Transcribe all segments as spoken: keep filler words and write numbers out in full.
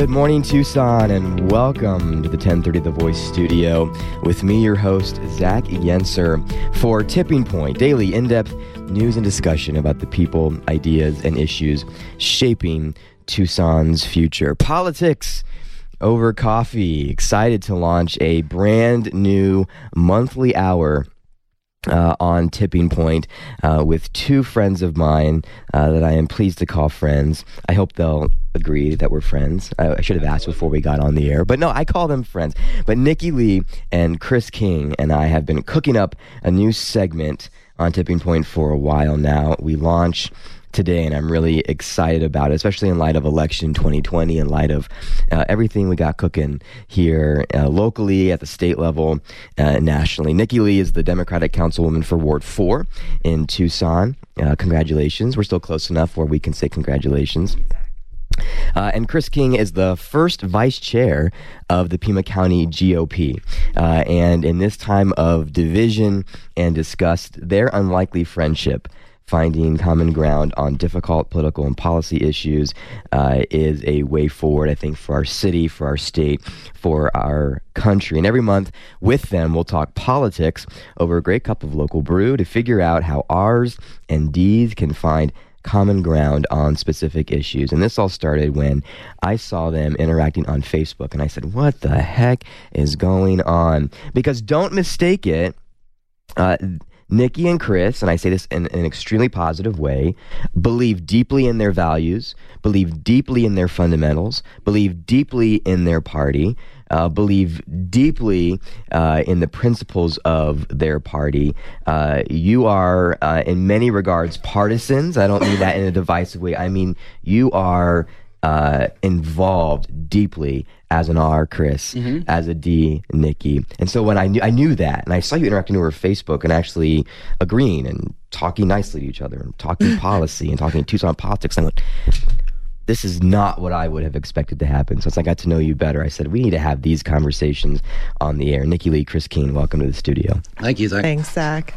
Good morning, Tucson, and welcome to the ten thirty The Voice studio with me, your host, Zach Yenser, for Tipping Point, daily in-depth news and discussion about the people, ideas, and issues shaping Tucson's future. Politics over coffee. Excited to launch a brand new monthly hour Uh, on Tipping Point uh, with two friends of mine uh, that I am pleased to call friends. I hope they'll agree that we're friends. I, I should have asked before we got on the air, but no, I call them friends. But Nikki Lee and Chris King and I have been cooking up a new segment on Tipping Point for a while now. We launch today, and I'm really excited about it, especially in light of election twenty twenty, in light of uh, everything we got cooking here uh, locally, at the state level, uh, nationally. Nikki Lee is the Democratic Councilwoman for Ward four in Tucson. Uh, congratulations. We're still close enough where we can say congratulations. Uh, and Chris King is the first vice chair of the Pima County G O P. Uh, and in this time of division and disgust, their unlikely friendship, finding common ground on difficult political and policy issues, uh, is a way forward, I think, for our city, for our state, for our country. And every month with them, we'll talk politics over a great cup of local brew to figure out how R's and D's can find common ground on specific issues. And this all started when I saw them interacting on Facebook, and I said, what the heck is going on? Because don't mistake it, uh, Nikki and Chris, and I say this in, in an extremely positive way, believe deeply in their values, believe deeply in their fundamentals, believe deeply in their party, uh, believe deeply uh, in the principles of their party. Uh, you are, uh, in many regards, partisans. I don't mean that in a divisive way. I mean, you are uh, involved deeply as an R, Chris, mm-hmm. as a D, Nikki. And so when I knew I knew that, and I saw you interacting over Facebook and actually agreeing and talking nicely to each other and talking policy and talking Tucson politics, I went, this is not what I would have expected to happen. So as I got to know you better, I said, we need to have these conversations on the air. Nikki Lee, Chris King, welcome to the studio. Thank you, Zach. Thanks, Zach.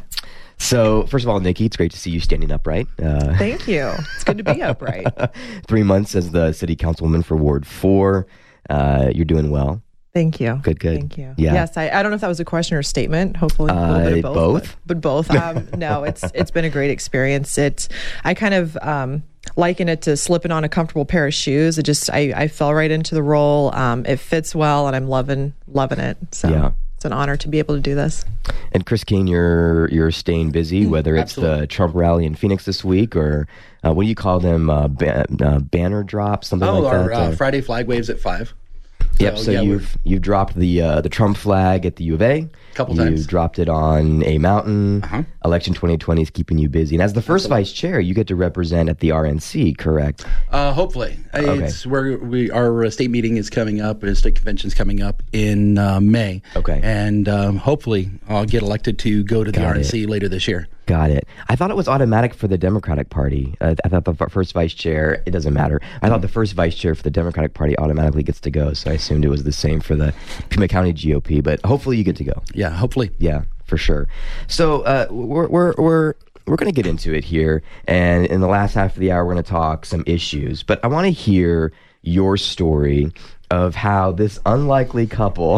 So, first of all, Nikki, it's great to see you standing upright. Uh, Thank you. It's good to be upright. Three months as the city councilwoman for Ward four. Uh, you're doing well. Thank you. Good, good. Thank you. Yeah. Yes, I, I don't know if that was a question or a statement. Hopefully, a little uh, bit of both. Both? But, but both. Um, no, it's it's been a great experience. It's I kind of um, liken it to slipping on a comfortable pair of shoes. It just I, I fell right into the role. Um, it fits well, and I'm loving loving it. So yeah. It's an honor to be able to do this. And Chris King, you're you're staying busy, whether it's Absolutely. the Trump rally in Phoenix this week or uh, what do you call them, uh, ba- uh, banner drops, something Oh, like our that? uh, Uh, Friday flag waves at five. Yep. So yeah, you've you've dropped the uh, the Trump flag at the U of A. Couple you times. You've dropped it on a mountain. Uh-huh. Election twenty twenty is keeping you busy, and as the first Absolutely. vice chair, you get to represent at the R N C, correct? Uh, hopefully, Okay. it's where we our uh, state meeting is coming up, and state convention's coming up in uh, May. Okay. and um, hopefully I'll get elected to go to the Got R N C it. later this year. Got it. I thought it was automatic for the Democratic Party. Uh, I thought the f- first vice chair, it doesn't matter. I thought the first vice chair for the Democratic Party automatically gets to go, so I assumed it was the same for the Pima County G O P, but hopefully you get to go. Yeah, hopefully. Yeah, for sure. So uh, we're we're we're we're going to get into it here, and in the last half of the hour, we're going to talk some issues. But I want to hear your story of how this unlikely couple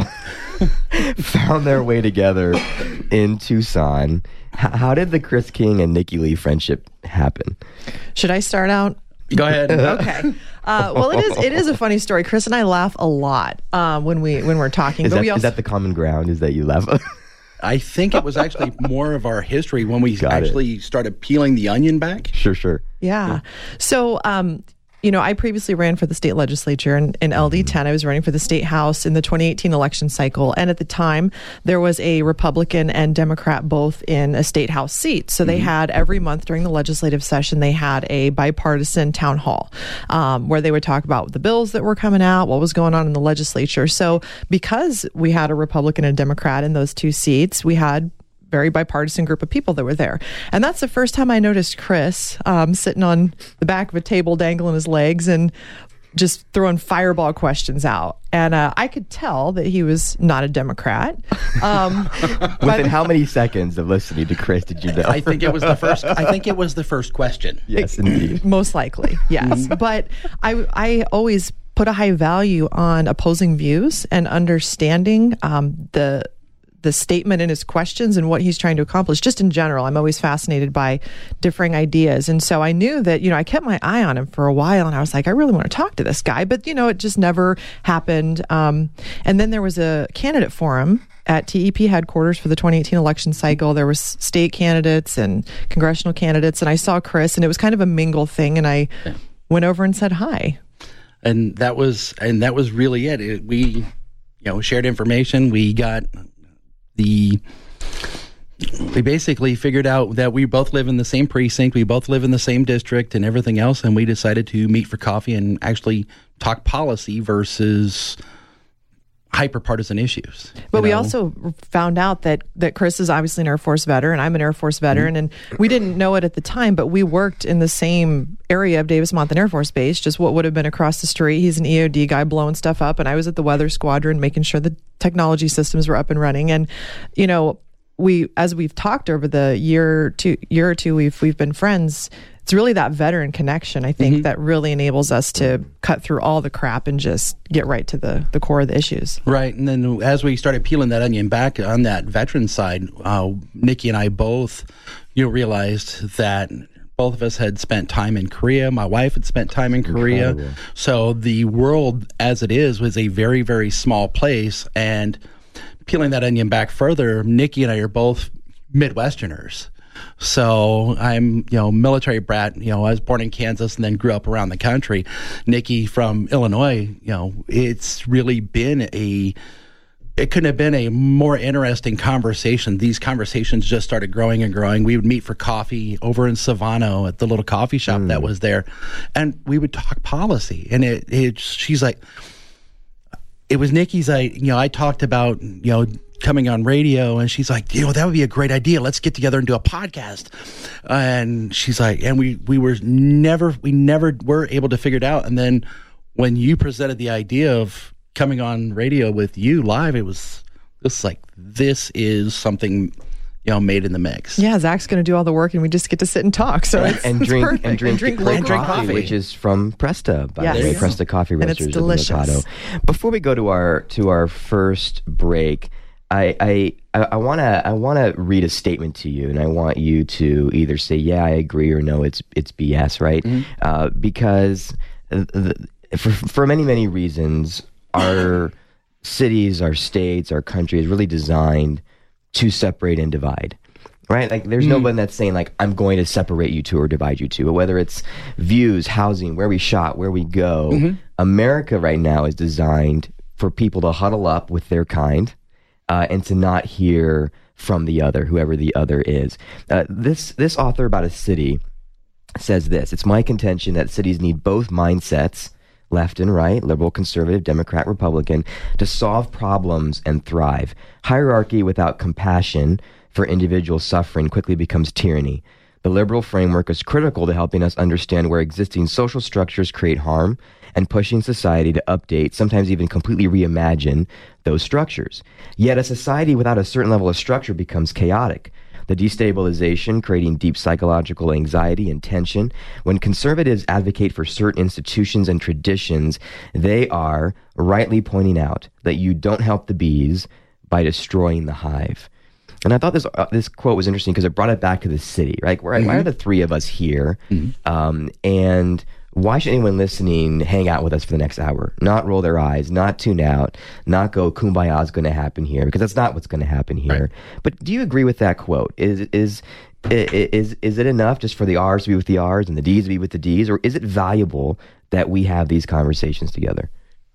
found their way together in Tucson. H- how did the Chris King and Nikki Lee friendship happen? Should I start out? Go ahead. Okay. Uh, well, it is it is a funny story. Chris and I laugh a lot um, when we when we're talking. Is but that, we also, is that the common ground? Is that you laugh? I think it was actually more of our history when we Got it. actually started peeling the onion back. Sure, sure. Yeah. So, um, you know, I previously ran for the state legislature in, in L D ten. I was running for the state house in the twenty eighteen election cycle. And at the time, there was a Republican and Democrat both in a state house seat. So they mm-hmm. had every month during the legislative session, they had a bipartisan town hall um, where they would talk about the bills that were coming out, what was going on in the legislature. So because we had a Republican and a Democrat in those two seats, we had very bipartisan group of people that were there. And that's the first time I noticed Chris um, sitting on the back of a table, dangling his legs and just throwing fireball questions out. And uh, I could tell that he was not a Democrat. Um, Within how many seconds of listening to Chris did you know? I think it was the first. I think it was the first question. Yes, indeed. Most likely, yes. But I, I always put a high value on opposing views and understanding um, the the statement in his questions and what he's trying to accomplish. Just in general, I'm always fascinated by differing ideas. And so I knew that, you know, I kept my eye on him for a while, and I was like, I really want to talk to this guy. But, you know, it just never happened. Um, and then there was a candidate forum at T E P headquarters for the twenty eighteen election cycle. There was state candidates and congressional candidates, and I saw Chris, and it was kind of a mingle thing. And I yeah. went over and said hi. And that was, and that was really it. it. We, you know, shared information. We got the, we basically figured out that we both live in the same precinct. We both live in the same district and everything else. And we decided to meet for coffee and actually talk policy versus hyper-partisan issues. But we know? also found out that that Chris is obviously an Air Force veteran. I'm an Air Force veteran, mm-hmm. and we didn't know it at the time, but we worked in the same area of Davis-Monthan Air Force Base, just what would have been across the street. He's an E O D guy blowing stuff up, and I was at the weather squadron making sure the technology systems were up and running. And, you know, we, as we've talked over the year, two, year or two, we've we've been friends. It's really that veteran connection, I think, mm-hmm. that really enables us to cut through all the crap and just get right to the, the core of the issues. Right. And then as we started peeling that onion back on that veteran side, uh, Nikki and I both, you know, realized that both of us had spent time in Korea. My wife had spent time in Korea. Incredible. So the world as it is was a very, very small place. And peeling that onion back further, Nikki and I are both Midwesterners. So I'm, you know, military brat. You know, I was born in Kansas and then grew up around the country. Nikki from Illinois. You know, it's really been a. It couldn't have been a more interesting conversation. These conversations just started growing and growing. We would meet for coffee over in Savano at the little coffee shop mm. that was there, and we would talk policy. And it, it, she's like, it was Nikki's. I, you know, I talked about, you know, coming on radio, and she's like, you know, that would be a great idea. Let's get together and do a podcast. And she's like, and we, we were never, we never were able to figure it out. And then when you presented the idea of coming on radio with you live, it was just like, this is something, you know, made in the mix. Yeah, Zach's going to do all the work, and we just get to sit and talk. So it's, and it's drink perfect. and drink, and drink, and drink coffee, coffee, which is from Presta, by yes. the way, Presta Coffee Roasters. And it's delicious. Before we go to our to our first break, I I I want to I want to read a statement to you, and I want you to either say yeah, I agree, or no, it's it's B S, right? Mm-hmm. Uh, because the, for for many many reasons, our cities, our states, our country is really designed to separate and divide. Right? Like there's mm. no one that's saying like, I'm going to separate you two or divide you two. But whether it's views, housing, where we shop, where we go, mm-hmm. America right now is designed for people to huddle up with their kind uh, and to not hear from the other, whoever the other is. Uh, this this author about a city says this: it's my contention that cities need both mindsets, left and right, liberal, conservative, Democrat, Republican, to solve problems and thrive. Hierarchy without compassion for individual suffering quickly becomes tyranny. The liberal framework is critical to helping us understand where existing social structures create harm and pushing society to update, sometimes even completely reimagine those structures. Yet a society without a certain level of structure becomes chaotic. The destabilization, creating deep psychological anxiety and tension. When conservatives advocate for certain institutions and traditions, they are rightly pointing out that you don't help the bees by destroying the hive. And I thought this uh, this quote was interesting because it brought it back to the city, right? Where, mm-hmm. Why are the three of us here? Mm-hmm. Um, and why should anyone listening hang out with us for the next hour? Not roll their eyes, not tune out, not go, kumbaya is going to happen here, because that's not what's going to happen here. Right. But do you agree with that quote? Is is is is it enough just for the R's to be with the R's and the D's to be with the D's, or is it valuable that we have these conversations together?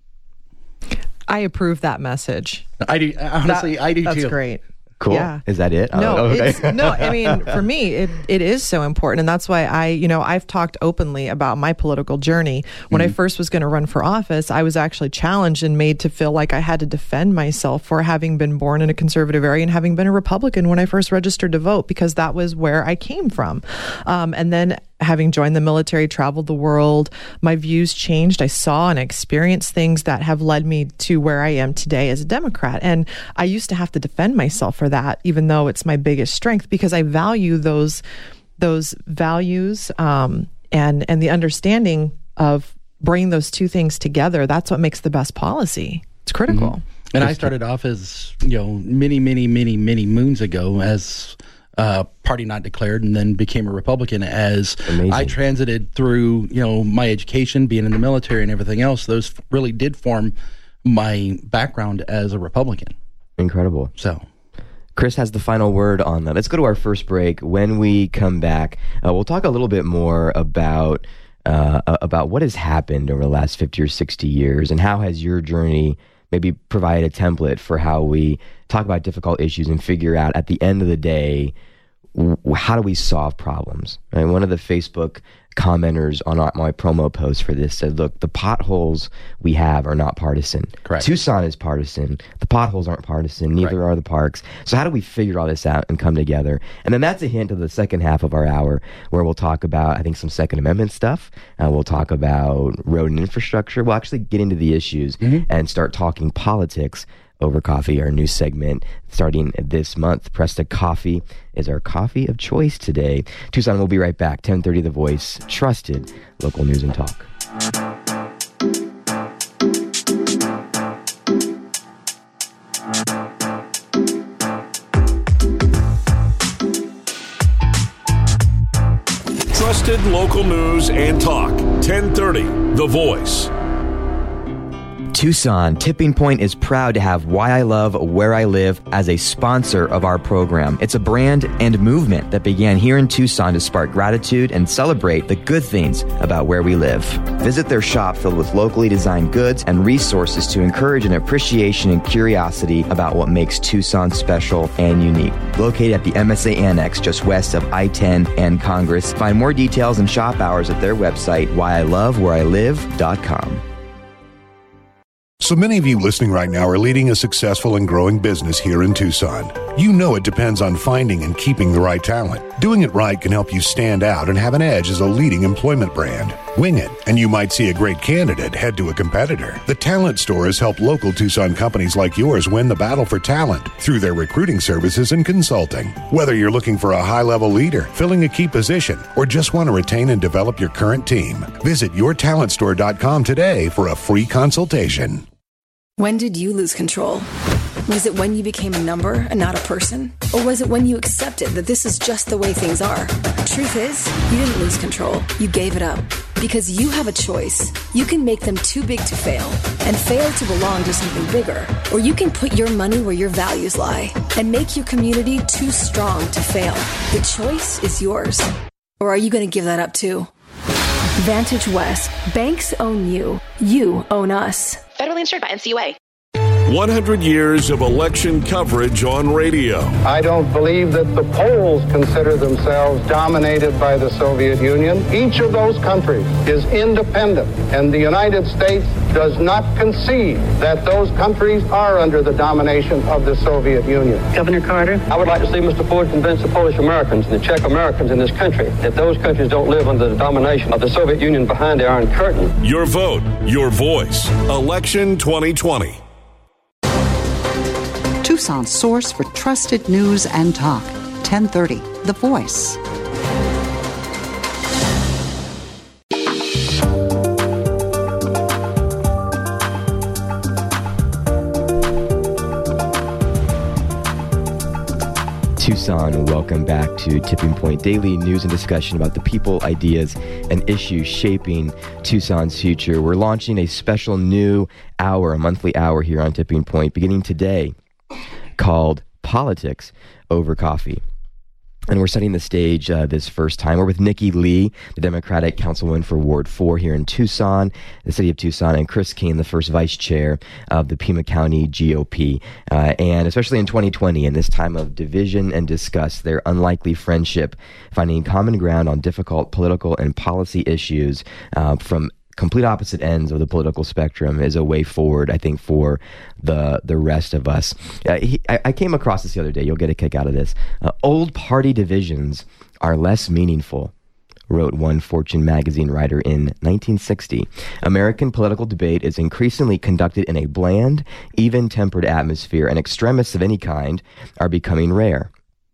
I approve that message. I do. Honestly, that, I do that's too. That's great. Cool. Yeah. Is that it? No, oh, okay. it's, no. I mean, for me, it, it is so important. And that's why I, you know, I've talked openly about my political journey. When mm-hmm. I first was going to run for office, I was actually challenged and made to feel like I had to defend myself for having been born in a conservative area and having been a Republican when I first registered to vote, because that was where I came from. Um, and then having joined the military, traveled the world, my views changed. I saw and experienced things that have led me to where I am today as a Democrat. And I used to have to defend myself for that, even though it's my biggest strength, because I value those those values um, and and the understanding of bring those two things together, that's what makes the best policy. It's critical. Mm-hmm. And I started off as, you know, many, many, many, many moons ago as uh, party not declared, and then became a Republican as Amazing. I transited through, you know, my education, being in the military and everything else. Those really did form my background as a Republican. Incredible. So Chris has the final word on that. Let's go to our first break. When we come back, uh, we'll talk a little bit more about uh, about what has happened over the last fifty or sixty years, and how has your journey maybe provided a template for how we talk about difficult issues and figure out at the end of the day, w- how do we solve problems? Right? One of the Facebook commenters on my promo post for this said, look, the potholes we have are not partisan. Correct. Tucson is partisan. The potholes aren't partisan. Neither Correct. Are the parks. So how do we figure all this out and come together? And then that's a hint of the second half of our hour, where we'll talk about, I think, some Second Amendment stuff. Uh, we'll talk about road and infrastructure. We'll actually get into the issues mm-hmm. and start talking politics over coffee, our new segment starting this month. Presta Coffee is our coffee of choice today. Tucson, we'll be right back. ten thirty The Voice, trusted local news and talk. Trusted local news and talk. ten thirty The Voice. Tucson, Tipping Point is proud to have Why I Love Where I Live as a sponsor of our program. It's a brand and movement that began here in Tucson to spark gratitude and celebrate the good things about where we live. Visit their shop filled with locally designed goods and resources to encourage an appreciation and curiosity about what makes Tucson special and unique. Located at the M S A Annex just west of I ten and Congress. Find more details and shop hours at their website, why I love where I live dot com. So many of you listening right now are leading a successful and growing business here in Tucson. You know it depends on finding and keeping the right talent. Doing it right can help you stand out and have an edge as a leading employment brand. Wing it, and you might see a great candidate head to a competitor. The Talent Store has helped local Tucson companies like yours win the battle for talent through their recruiting services and consulting. Whether you're looking for a high-level leader, filling a key position, or just want to retain and develop your current team, visit your talent store dot com today for a free consultation. When did you lose control? Was it when you became a number and not a person? Or was it when you accepted that this is just the way things are? Truth is, you didn't lose control. You gave it up. Because you have a choice. You can make them too big to fail and fail to belong to something bigger. Or you can put your money where your values lie and make your community too strong to fail. The choice is yours. Or are you going to give that up too? Vantage West. Banks own you. You own us. Federally insured by N C U A. one hundred years of election coverage on radio. I don't believe that the Poles consider themselves dominated by the Soviet Union. Each of those countries is independent, and the United States does not concede that those countries are under the domination of the Soviet Union. Governor Carter? I would like to see Mister Ford convince the Polish Americans and the Czech Americans in this country that those countries don't live under the domination of the Soviet Union behind the Iron Curtain. Your vote, your voice. Election twenty twenty. Tucson's source for trusted news and talk. ten thirty The Voice. Tucson, welcome back to Tipping Point, daily news and discussion about the people, ideas, and issues shaping Tucson's future. We're launching a special new hour, a monthly hour here on Tipping Point, beginning today, called Politics Over Coffee. And we're setting the stage uh, this first time. We're with Nikki Lee, the Democratic Councilwoman for Ward four here in Tucson, the city of Tucson, and Chris King, the first vice chair of the Pima County G O P. Uh, and especially in twenty twenty, in this time of division and discuss their unlikely friendship, finding common ground on difficult political and policy issues uh, from complete opposite ends of the political spectrum is a way forward, I think, for the the rest of us. Uh, he, I, I came across this the other day. You'll get a kick out of this. Uh, Old party divisions are less meaningful, wrote one Fortune magazine writer in nineteen sixty. American political debate is increasingly conducted in a bland, even-tempered atmosphere, and extremists of any kind are becoming rare.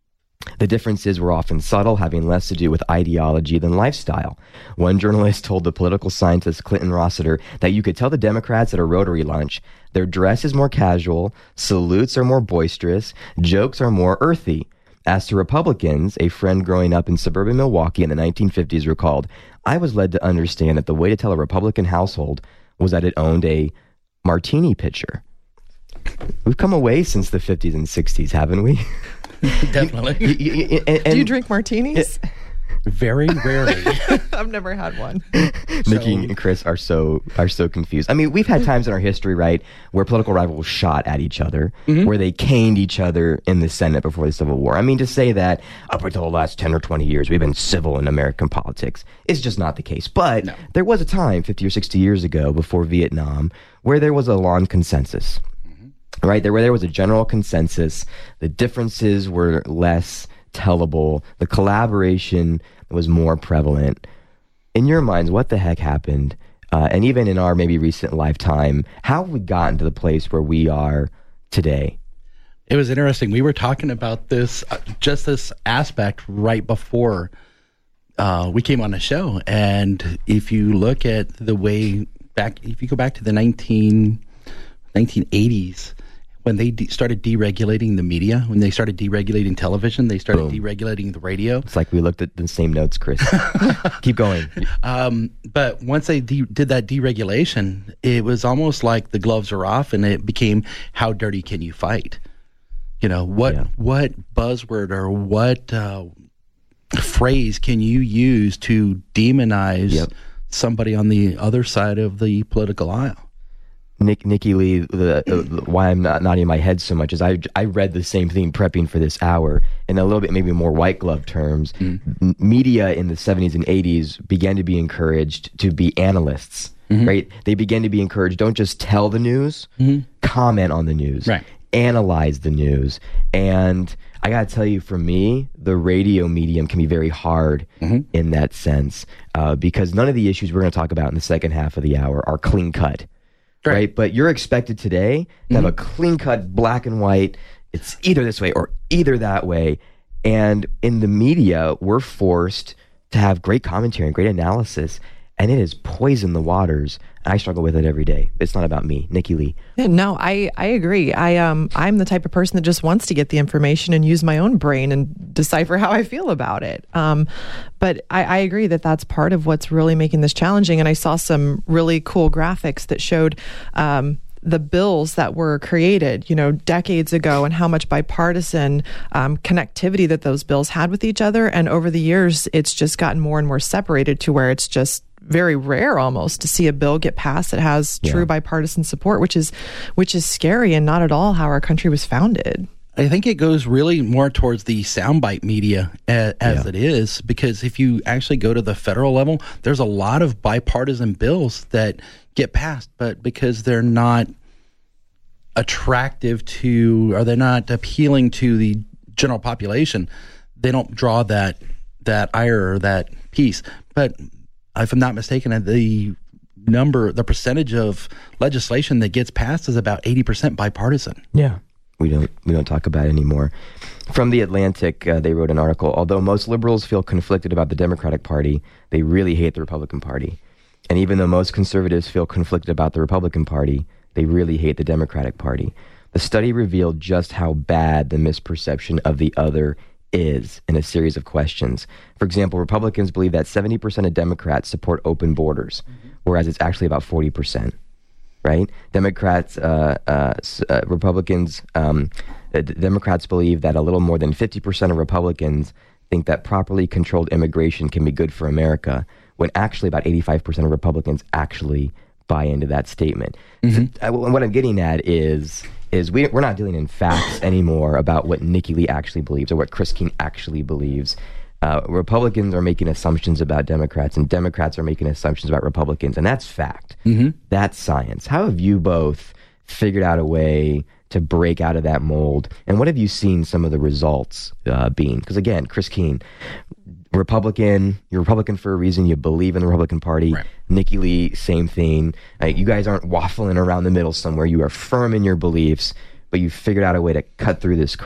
The differences were often subtle, having less to do with ideology than lifestyle. One journalist told the political scientist Clinton Rossiter that you could tell the Democrats at a Rotary lunch, their dress is more casual, salutes are more boisterous, jokes are more earthy. As to Republicans, a friend growing up in suburban Milwaukee in the nineteen fifties recalled, I was led to understand that the way to tell a Republican household was that it owned a martini pitcher. We've come away since the fifties and sixties, haven't we? Definitely. You- you- you- and- Do you and- drink martinis? Very rarely. I've never had one. Nikki and Chris are so are so confused. I mean, we've had times in our history, right, where political rivals shot at each other, Mm-hmm. where they caned each other in the Senate before the Civil War. I mean, to say that up until the last ten or twenty years we've been civil in American politics is just not the case. But No. there was a time fifty or sixty years ago before Vietnam where there was a long consensus. Right, there where there was a general consensus, the differences were less tellable, the collaboration was more prevalent. In your minds, what the heck happened? Uh, and even in our maybe recent lifetime, how have we gotten to the place where we are today? It was interesting. We were talking about this, uh, just this aspect right before uh, we came on the show. And if you look at the way back, if you go back to the nineteen, nineteen eighties, when they de- started deregulating the media, when they started deregulating television, they started Boom. deregulating the radio. It's like we looked at the same notes, Chris. Keep going. Um, but once they de- did that deregulation, it was almost like the gloves are off, and it became, how dirty can you fight? You know, what Yeah. what buzzword or what uh, phrase can you use to demonize Yep. somebody on the other side of the political aisle? Nick, Nikki Lee, the, uh, why I'm not nodding my head so much is I, I read the same thing prepping for this hour in a little bit maybe more white glove terms. M- media in the seventies and eighties began to be encouraged to be analysts, right? They began to be encouraged, don't just tell the news, comment on the news, Right. analyze the news. And I got to tell you, for me, the radio medium can be very hard in that sense uh, because none of the issues we're going to talk about in the second half of the hour are clean cut. Right. Right. But you're expected today to have a clean cut black and white. It's either this way or either that way. And in the media, we're forced to have great commentary and great analysis. And it has poisoned the waters. I struggle with it every day. It's not about me, Nikki Lee. Yeah, no, I, I agree. I um I'm the type of person that just wants to get the information and use my own brain and decipher how I feel about it. Um, but I, I agree that that's part of what's really making this challenging. And I saw some really cool graphics that showed um, the bills that were created, you know, decades ago, and how much bipartisan um, connectivity that those bills had with each other. And over the years, it's just gotten more and more separated to where it's just very rare almost to see a bill get passed that has true Yeah. bipartisan support, which is which is scary and not at all how our country was founded. I think it goes really more towards the soundbite media as, as Yeah. it is, because if you actually go to the federal level, there's a lot of bipartisan bills that get passed, but because they're not attractive to, or they're not appealing to the general population, they don't draw that that ire or that piece. But if I'm not mistaken, the number, the percentage of legislation that gets passed is about eighty percent bipartisan. Yeah. We don't we don't talk about it anymore. From The Atlantic, uh, they wrote an article, although most liberals feel conflicted about the Democratic Party, they really hate the Republican Party. And even though most conservatives feel conflicted about the Republican Party, they really hate the Democratic Party. The study revealed just how bad the misperception of the other is in a series of questions. For example, Republicans believe that seventy percent of Democrats support open borders, whereas it's actually about forty percent. Right? Democrats, uh, uh, uh, Republicans, um, uh, Democrats believe that a little more than fifty percent of Republicans think that properly controlled immigration can be good for America, when actually about eighty-five percent of Republicans actually buy into that statement. So, uh, what I'm getting at is is we, we're not dealing in facts anymore about what Nikki Lee actually believes or what Chris King actually believes. Uh, Republicans are making assumptions about Democrats, and Democrats are making assumptions about Republicans, and that's fact. Mm-hmm. That's science. How have you both figured out a way to break out of that mold, and what have you seen some of the results uh, being? Because again, Chris Keene, Republican, you're Republican for a reason. You believe in the Republican Party. Right. Nikki Lee, same thing. Uh, you guys aren't waffling around the middle somewhere. You are firm in your beliefs, but you figured out a way to cut through this crap.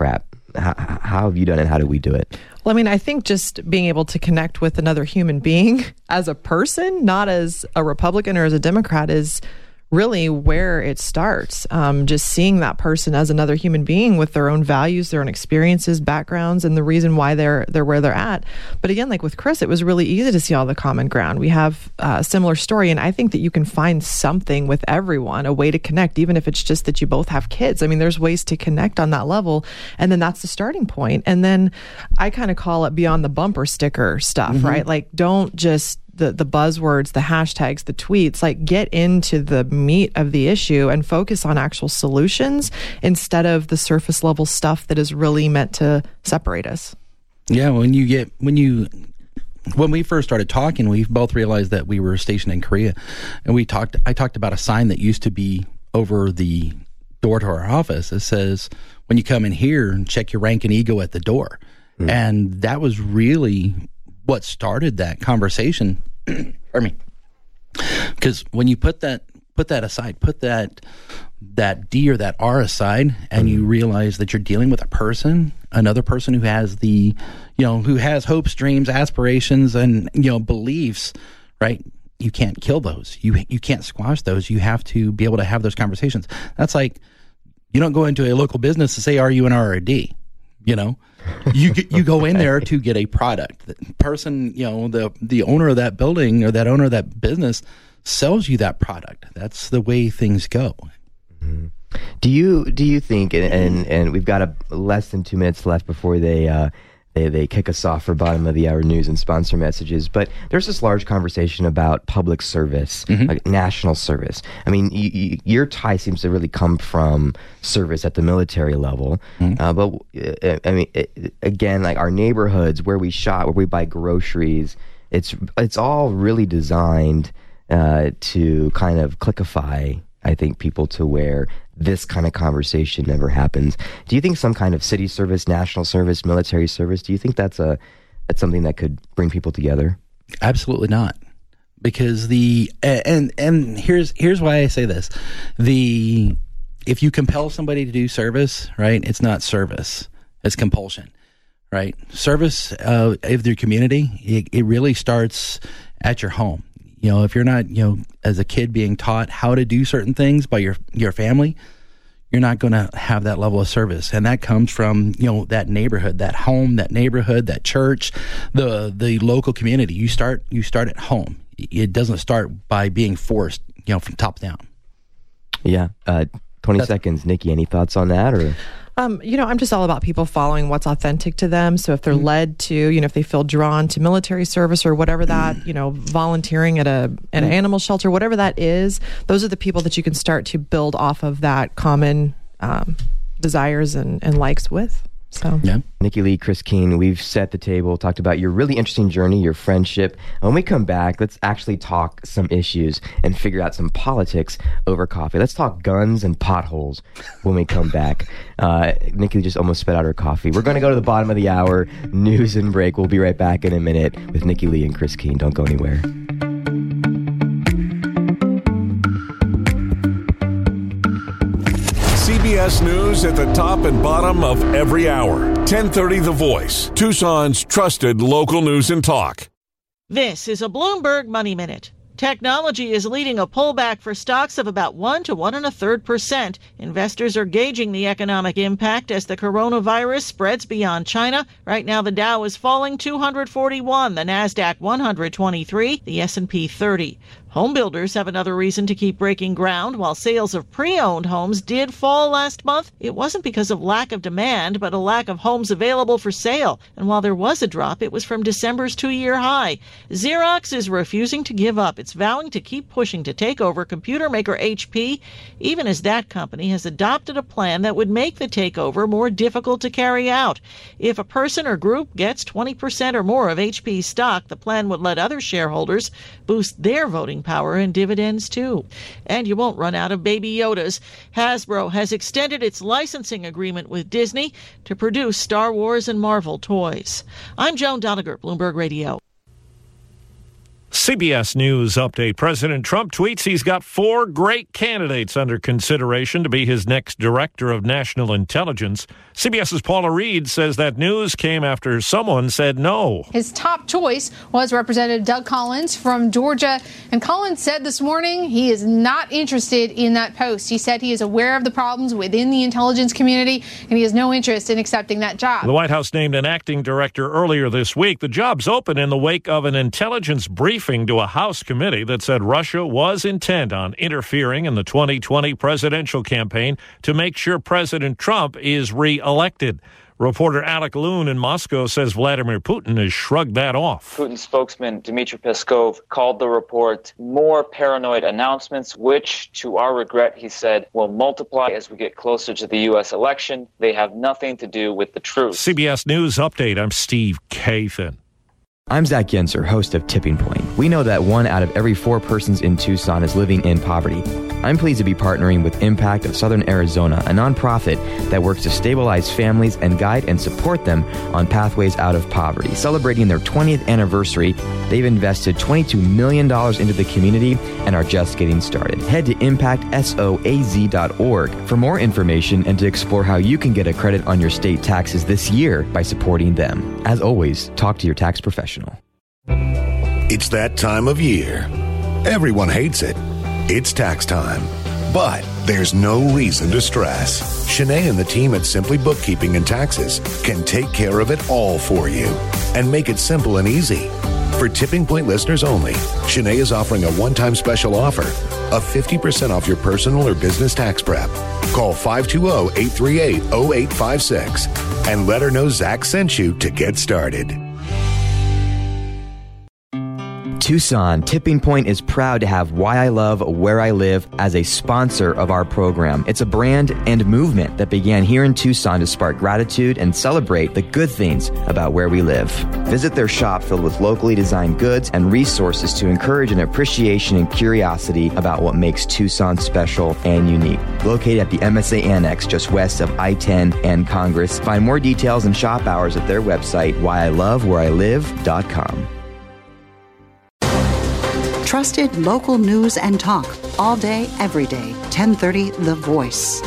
how, how have you done it? How do we do it? Well, I mean, I think just being able to connect with another human being as a person, not as a Republican or as a Democrat, is really where it starts. Um, just seeing that person as another human being with their own values, their own experiences, backgrounds, and the reason why they're they're where they're at. But again, like with Chris, it was really easy to see all the common ground. We have uh, a similar story, and I think that you can find something with everyone, a way to connect, even if it's just that you both have kids. I mean, there's ways to connect on that level, and then that's the starting point. And then I kind of call it beyond the bumper sticker stuff, mm-hmm. right? Like, don't just the the buzzwords, the hashtags, the tweets, like get into the meat of the issue and focus on actual solutions instead of the surface level stuff that is really meant to separate us. Yeah, when you get, when you, when we first started talking, we both realized that we were stationed in Korea, and we talked, I talked about a sign that used to be over the door to our office that says, when you come in here, check your rank and ego at the door. Mm. And that was really what started that conversation. Pardon me. Because when you put that put that aside, put that that D or that R aside, and you realize that you're dealing with a person, another person who has the, you know, who has hopes, dreams, aspirations, and, you know, beliefs, right? You can't kill those. You you can't squash those. You have to be able to have those conversations. That's like, you don't go into a local business to say, are you an R or a D? You know, you you go in there to get a product. The person, you know, the the owner of that building or that owner of that business sells you that product. That's the way things go. Mm-hmm. Do you do you think? And and, and we've got a less than two minutes left before they. Uh, They they kick us off for bottom of the hour news and sponsor messages. But there's this large conversation about public service, mm-hmm. like national service. I mean, you, you, your tie seems to really come from service at the military level. Mm-hmm. Uh, but uh, I mean, it, again, like our neighborhoods, where we shop, where we buy groceries, it's it's all really designed uh, to kind of clickify, I think, people to where this kind of conversation never happens. Do you think some kind of city service, national service, military service, do you think that's a that's something that could bring people together? Absolutely not. Because the and and here's here's why I say this. The if you compel somebody to do service, right, it's not service. It's compulsion. Right? Service uh, of their community, it, it really starts at your home. You know, if you're not, you know, as a kid being taught how to do certain things by your your family, you're not going to have that level of service. And that comes from, you know, that neighborhood, that home, that neighborhood, that church, the the local community. You start you start at home. It doesn't start by being forced, you know, from top down. Yeah. Uh, twenty That's, seconds. Nikki, any thoughts on that? Or Um, you know, I'm just all about people following what's authentic to them. So if they're mm-hmm. led to, you know, if they feel drawn to military service or whatever that, you know, volunteering at a at an animal shelter, whatever that is, those are the people that you can start to build off of that common um, desires and, and likes with. So, yeah. Nikki Lee, Chris Keene, we've set the table, talked about your really interesting journey, your friendship. When we come back, let's actually talk some issues and figure out some politics over coffee. Let's talk guns and potholes when we come back. Uh, Nikki just almost spit out her coffee. We're going to go to the bottom of the hour, news and break. We'll be right back in a minute with Nikki Lee and Chris Keene. Don't go anywhere. C B S News at the top and bottom of every hour. ten thirty The Voice, Tucson's trusted local news and talk. This is a Bloomberg Money Minute. Technology is leading a pullback for stocks of about one to one and a third percent. Investors are gauging the economic impact as the coronavirus spreads beyond China. Right now, the Dow is falling two hundred forty-one, the Nasdaq one hundred twenty-three, the S and P thirty. Home builders have another reason to keep breaking ground. While sales of pre-owned homes did fall last month, it wasn't because of lack of demand, but a lack of homes available for sale. And while there was a drop, it was from December's two-year high. Xerox is refusing to give up. It's vowing to keep pushing to take over computer maker H P, even as that company has adopted a plan that would make the takeover more difficult to carry out. If a person or group gets twenty percent or more of H P stock, the plan would let other shareholders boost their voting power and dividends too. And you won't run out of Baby Yodas. Hasbro has extended its licensing agreement with Disney to produce Star Wars and Marvel toys. I'm Joan Doniger, Bloomberg Radio. C C B S News update. President Trump tweets he's got four great candidates under consideration to be his next director of national intelligence. CBS's Paula Reed says that news came after someone said no. His top choice was Representative Doug Collins from Georgia. And Collins said this morning he is not interested in that post. He said he is aware of the problems within the intelligence community, and he has no interest in accepting that job. The White House named an acting director earlier this week. The job's open in the wake of an intelligence briefing to a House committee that said Russia was intent on interfering in the twenty twenty presidential campaign to make sure President Trump is re-elected. Reporter Alec Loon in Moscow says Vladimir Putin has shrugged that off. Putin's spokesman Dmitry Peskov called the report more paranoid announcements, which, to our regret, he said, will multiply as we get closer to the U S election. They have nothing to do with the truth. C B S News Update. I'm Steve Kathan. I'm Zach Yenser, host of Tipping Point. We know that one out of every four persons in Tucson is living in poverty. I'm pleased to be partnering with Impact of Southern Arizona, a nonprofit that works to stabilize families and guide and support them on pathways out of poverty. Celebrating their twentieth anniversary, they've invested twenty-two million dollars into the community and are just getting started. Head to impact soaz dot org for more information and to explore how you can get a credit on your state taxes this year by supporting them. As always, talk to your tax professional. It's that time of year. Everyone hates it. It's tax time. But there's no reason to stress. Shanae and the team at Simply Bookkeeping and Taxes can take care of it all for you and make it simple and easy. For Tipping Point listeners only, Shanae is offering a one-time special offer of fifty percent off your personal or business tax prep. Call five two zero, eight three eight, zero eight five six and let her know Zach sent you to get started. Tucson, Tipping Point is proud to have Why I Love Where I Live as a sponsor of our program. It's a brand and movement that began here in Tucson to spark gratitude and celebrate the good things about where we live. Visit their shop filled with locally designed goods and resources to encourage an appreciation and curiosity about what makes Tucson special and unique. Located at the M S A Annex just west of I ten and Congress. Find more details and shop hours at their website, why I love where I live dot com. Trusted local news and talk all day, every day. ten thirty The Voice.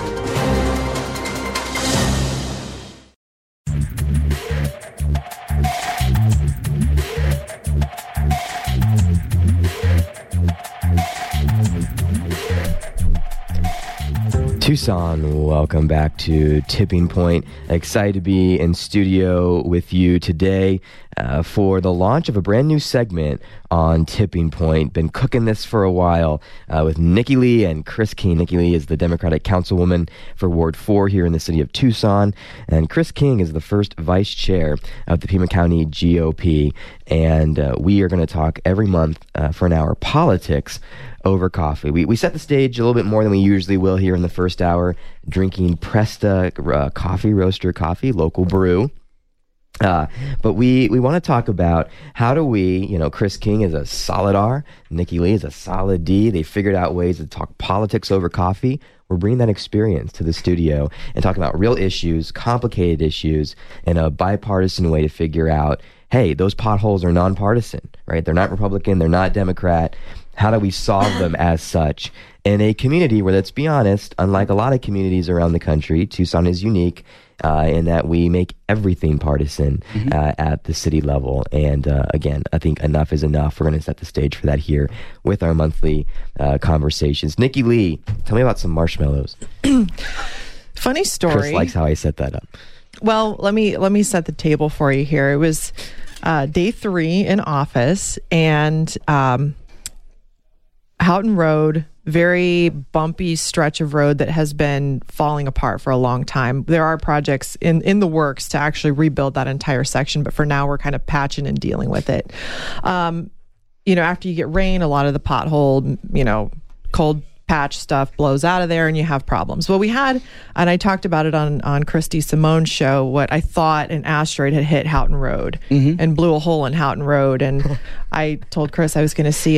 Tucson, welcome back to Tipping Point. Excited to be in studio with you today uh, for the launch of a brand new segment on Tipping Point. Been cooking this for a while uh, with Nikki Lee and Chris King. Nikki Lee is the Democratic Councilwoman for Ward four here in the city of Tucson, and Chris King is the first vice chair of the Pima County G O P. And uh, we are going to talk every month uh, for an hour politics over coffee. We we set the stage a little bit more than we usually will here in the first hour, drinking Presta uh, coffee, roaster coffee, local brew. Uh, but we, we want to talk about how do we, you know, Chris King is a solid R, Nikki Lee is a solid D. They figured out ways to talk politics over coffee. We're bringing that experience to the studio and talking about real issues, complicated issues, in a bipartisan way to figure out, hey, those potholes are nonpartisan, right? They're not Republican, they're not Democrat. How do we solve them as such in a community where, let's be honest, unlike a lot of communities around the country, Tucson is unique uh, in that we make everything partisan mm-hmm. uh, at the city level. And uh, again, I think enough is enough. We're going to set the stage for that here with our monthly uh, conversations. Nikki Lee, tell me about some marshmallows. Funny story. Chris likes how I set that up. Well, let me let me set the table for you here. It was uh, day three in office, and um, Houghton Road, very bumpy stretch of road that has been falling apart for a long time. There are projects in, in the works to actually rebuild that entire section, but for now we're kind of patching and dealing with it. Um, you know, after you get rain, a lot of the pothole, you know, cold patch stuff blows out of there and you have problems. Well, we had, and I talked about it on, on Christy Simone's show, what I thought an asteroid had hit Houghton Road mm-hmm. and blew a hole in Houghton Road. And I told Chris I was going to see if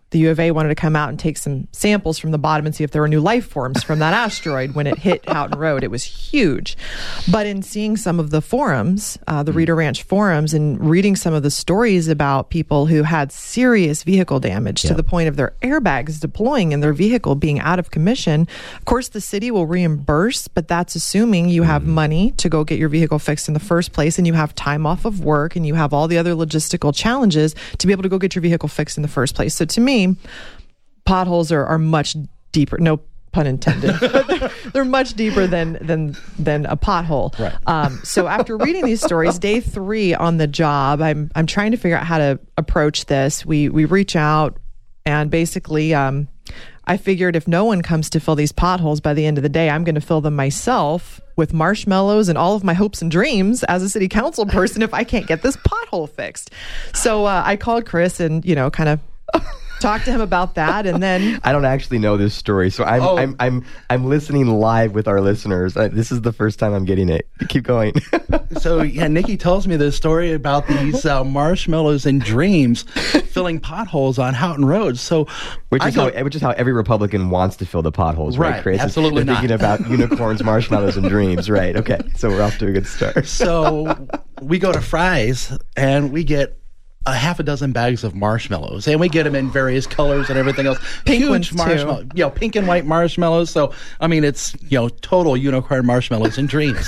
the U of A wanted to come out and take some samples from the bottom and see if there were new life forms from that asteroid when it hit Houghton Road. It was huge. But in seeing some of the forums, uh, the Reader Ranch forums, and reading some of the stories about people who had serious vehicle damage yeah. to the point of their airbags deploying and their vehicle being out of commission, of course, the city will reimburse, but that's assuming you have mm. money to go get your vehicle fixed in the first place, and you have time off of work, and you have all the other logistical challenges to be able to go get your vehicle fixed in the first place. So to me, potholes are, are much deeper. No pun intended. But they're, they're much deeper than than than a pothole. Right. Um, so after reading these stories, day three on the job, I'm I'm trying to figure out how to approach this. We we reach out, and basically, um, I figured if no one comes to fill these potholes by the end of the day, I'm going to fill them myself with marshmallows and all of my hopes and dreams as a city council person if I can't get this pothole fixed. So uh, I called Chris and you know kind of. Talk to him about that, and then I don't actually know this story, so I'm oh. I'm I'm I'm listening live with our listeners. Uh, this is the first time I'm getting it. Keep going. So yeah, Nikki tells me this story about these uh, marshmallows and dreams filling potholes on Houghton Road. So which I is go, how which is how every Republican wants to fill the potholes, right, right Chris? Absolutely They're not. Thinking about unicorns, marshmallows, and dreams, right? Okay, so we're off to a good start. So we go to Fry's and we get a half a dozen bags of marshmallows, and we get them in various colors and everything else. Pink Huge ones marshmallows, too. you know, pink and white marshmallows. So I mean, it's you know, total unicorn marshmallows and dreams.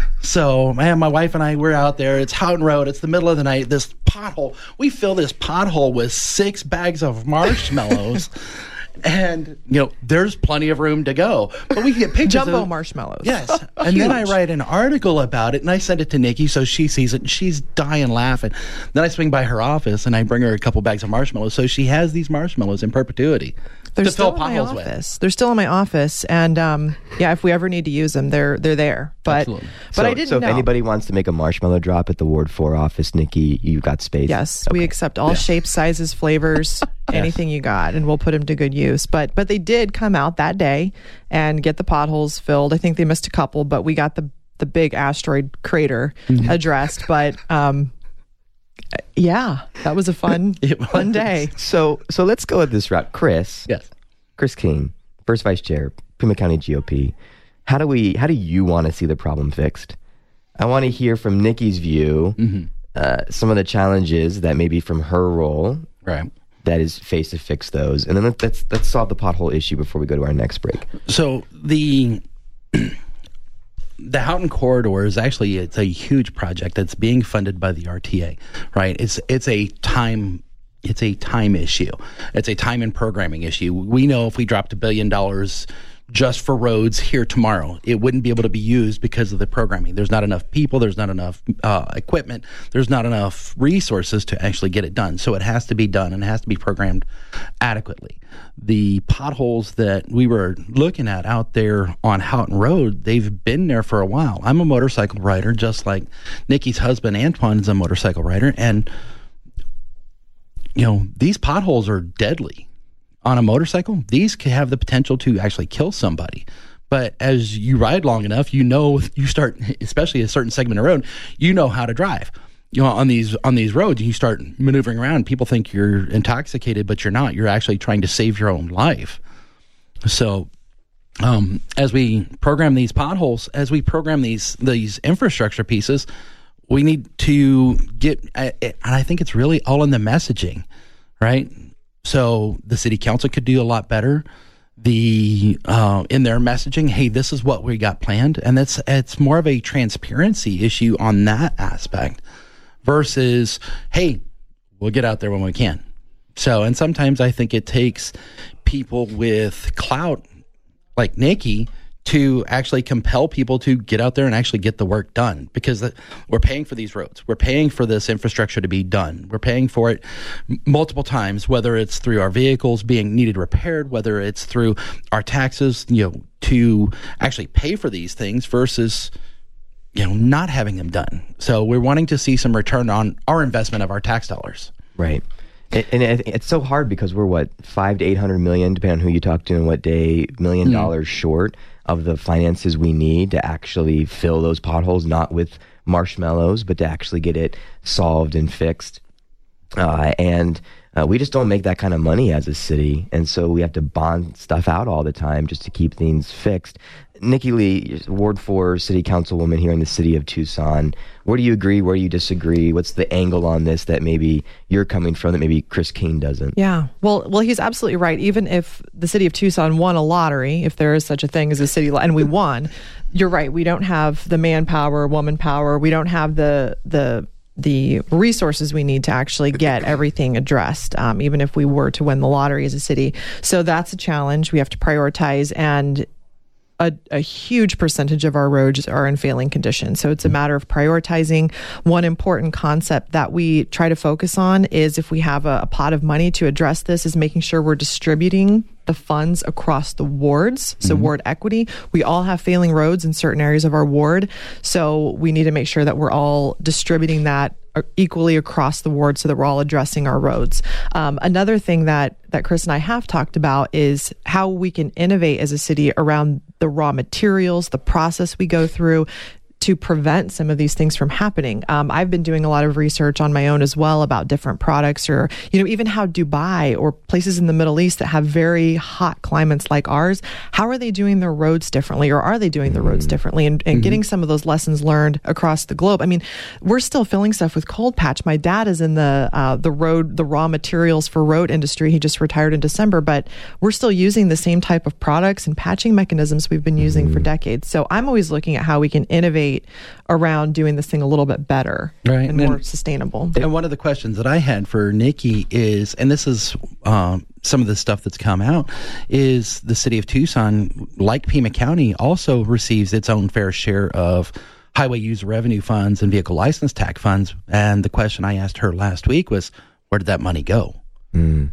So man, my wife and I, we're out there. It's Houghton Road. It's the middle of the night. This pothole. We fill this pothole with six bags of marshmallows. And, you know, there's plenty of room to go. But we can get pictures Jumbo of marshmallows. Yes. And then I write an article about it, and I send it to Nikki so she sees it, and she's dying laughing. Then I swing by her office, and I bring her a couple bags of marshmallows. So she has these marshmallows in perpetuity. They're to still fill in my potholes office. with. They're still in my office, and um, yeah, if we ever need to use them, they're they're there. But Absolutely. but so, I didn't so if know. anybody wants to make a marshmallow drop at the Ward Four office, Nikki, you got space. Yes, Okay. we accept all Yeah. shapes, sizes, flavors, anything you got, and we'll put them to good use. But but they did come out that day and get the potholes filled. I think they missed a couple, but we got the the big asteroid crater Mm-hmm. addressed. But um, yeah, that was a fun It was. fun day. So so let's go with this route, Chris. Yes. Chris King, first vice chair, Pima County G O P. How do we? How do you want to see the problem fixed? I want to hear from Nikki's view, Mm-hmm. uh, some of the challenges that maybe from her role Right. that is faced to fix those, and then let, let's let's solve the pothole issue before we go to our next break. So the the Houghton corridor is actually it's a huge project that's being funded by the R T A, right? It's it's a time it's a time issue. It's a time and programming issue. We know if we dropped a billion dollars just for roads here tomorrow, it wouldn't be able to be used because of the programming. There's not enough people. There's not enough uh, equipment. There's not enough resources to actually get it done. So it has to be done and it has to be programmed adequately. The potholes that we were looking at out there on Houghton Road, they've been there for a while. I'm a motorcycle rider, just like Nikki's husband, Antoine, is a motorcycle rider. And, you know, these potholes are deadly. On a motorcycle, these can have the potential to actually kill somebody. But as you ride long enough, you know, you start, especially a certain segment of road, you know how to drive. You know, on these on these roads, you start maneuvering around. People think you're intoxicated, but you're not. You're actually trying to save your own life. So, um, as we program these potholes, as we program these these infrastructure pieces, we need to get. And I think it's really all in the messaging, right? So the city council could do a lot better. The uh, in their messaging, hey, this is what we got planned, and that's it's more of a transparency issue on that aspect versus, hey, we'll get out there when we can. So, and sometimes I think it takes people with clout like Nikki to actually compel people to get out there and actually get the work done, because the, we're paying for these roads. We're paying for this infrastructure to be done. We're paying for it m- multiple times, whether it's through our vehicles being needed repaired, whether it's through our taxes, you know, to actually pay for these things versus, you know, not having them done. So we're wanting to see some return on our investment of our tax dollars. Right. And, and it, it's so hard because we're what, five to eight hundred million, depending on who you talk to and what day, million mm. dollars short of the finances we need to actually fill those potholes, not with marshmallows, but to actually get it solved and fixed. Uh, and uh, we just don't make that kind of money as a city. And so we have to bond stuff out all the time just to keep things fixed. Nikki Lee, Ward four City Councilwoman here in the city of Tucson. Where do you agree? Where do you disagree? What's the angle on this that maybe you're coming from that maybe Chris King doesn't? Yeah, well, well, he's absolutely right. Even if the city of Tucson won a lottery, if there is such a thing as a city, and we won, you're right. We don't have the manpower, woman power. We don't have the the the resources we need to actually get everything addressed, um, even if we were to win the lottery as a city. So that's a challenge. We have to prioritize, and A, a huge percentage of our roads are in failing condition. So it's a matter of prioritizing. One important concept that we try to focus on is, if we have a, a pot of money to address this, is making sure we're distributing the funds across the wards. So mm-hmm. ward equity. We all have failing roads in certain areas of our ward. So we need to make sure that we're all distributing that equally across the ward so that we're all addressing our roads. Um, another thing that, that Chris and I have talked about is how we can innovate as a city around the raw materials, the process we go through to prevent some of these things from happening. Um, I've been doing a lot of research on my own as well about different products, or, you know, even how Dubai or places in the Middle East that have very hot climates like ours, how are they doing their roads differently, or are they doing their roads differently, and, and mm-hmm. getting some of those lessons learned across the globe. I mean, we're still filling stuff with cold patch. My dad is in the uh, the road, the raw materials for road industry. He just retired in December, but we're still using the same type of products and patching mechanisms we've been using mm-hmm. for decades. So I'm always looking at how we can innovate around doing this thing a little bit better right. and, and more and, sustainable. And one of the questions that I had for Nikki is, and this is um, some of the stuff that's come out, is the city of Tucson, like Pima County, also receives its own fair share of highway user revenue funds and vehicle license tax funds. And the question I asked her last week was, where did that money go? Mm.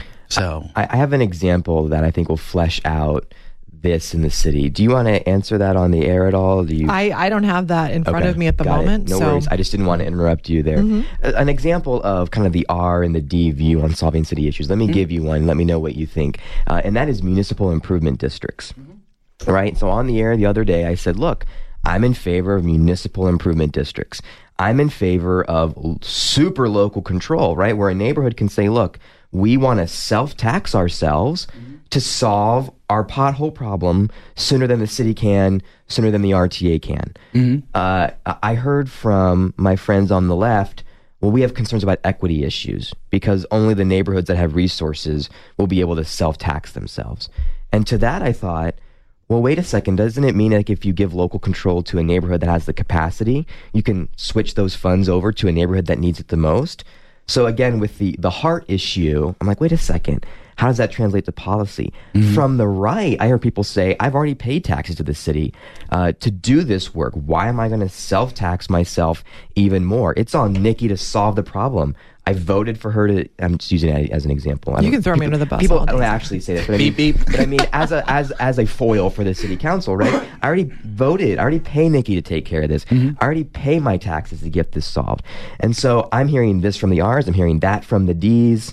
So I, I have an example that I think will flesh out this in the city. Do you want to answer that on the air at all? Do you? I, I don't have that in front okay, of me at the got moment. It. No so. worries. I just didn't want to interrupt you there. Mm-hmm. A, an example of kind of the R and the D view on solving city issues. Let me mm-hmm. give you one. Let me know what you think. Uh, and that is municipal improvement districts. Mm-hmm. Right? So on the air the other day, I said, look, I'm in favor of municipal improvement districts. I'm in favor of super local control, right? Where a neighborhood can say, look, we want to self-tax ourselves mm-hmm. to solve our pothole problem sooner than the city can, sooner than the R T A can. Mm-hmm. Uh, I heard from my friends on the left, well, we have concerns about equity issues because only the neighborhoods that have resources will be able to self-tax themselves. And to that, I thought, well, wait a second. Doesn't it mean like if you give local control to a neighborhood that has the capacity, you can switch those funds over to a neighborhood that needs it the most? So again, with the, the heart issue, I'm like, wait a second. How does that translate to policy? Mm-hmm. From the right, I heard people say, I've already paid taxes to the city uh, to do this work. Why am I going to self-tax myself even more? It's on Nikki to solve the problem. I voted for her to, I'm just using it as an example. I you can throw people, me under the bus. People don't actually say this, but I mean, beep, beep. But I mean as, a, as, as a foil for the city council, right? I already voted. I already pay Nikki to take care of this. Mm-hmm. I already pay my taxes to get this solved. And so I'm hearing this from the R's. I'm hearing that from the D's.